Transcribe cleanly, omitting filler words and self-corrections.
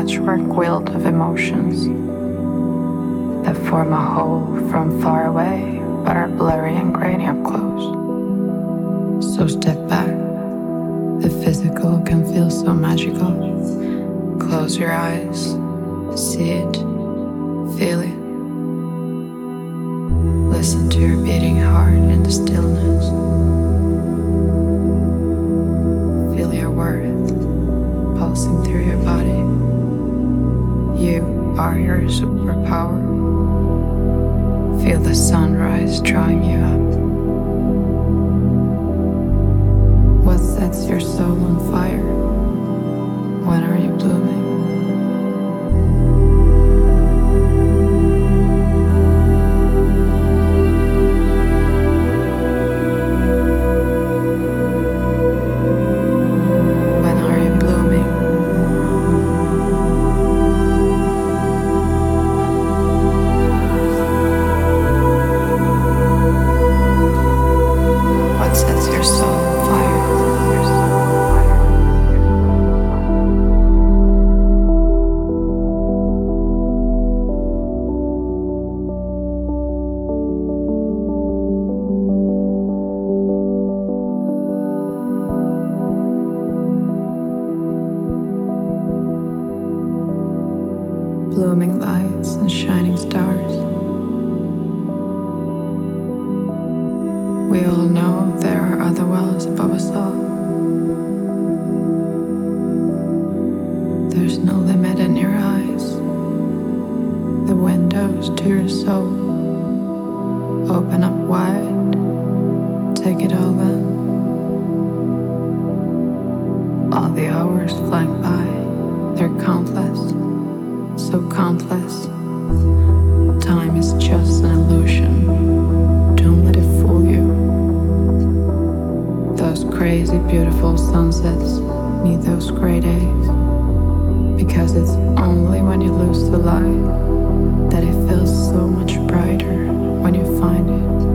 patchwork quilt of emotions that form a whole from far away but are blurry and grainy up close. So step back. The physical can feel so magical. Close your eyes, see it, feel it. Listen to your beating heart in the stillness. Feel your worth pulsing through your body. You are your superpower. Feel the sunrise drawing you up. What sets your soul on fire? When are you blooming? Blooming lights and shining stars. We all know there are other worlds above us all. There's no limit in your eyes. The windows to your soul open up wide. Take it all in. All the hours flying by, they're countless. So countless. Time is just an illusion. Don't let it fool you. Those crazy beautiful sunsets need those gray days, because it's only when you lose the light that it feels so much brighter when you find it.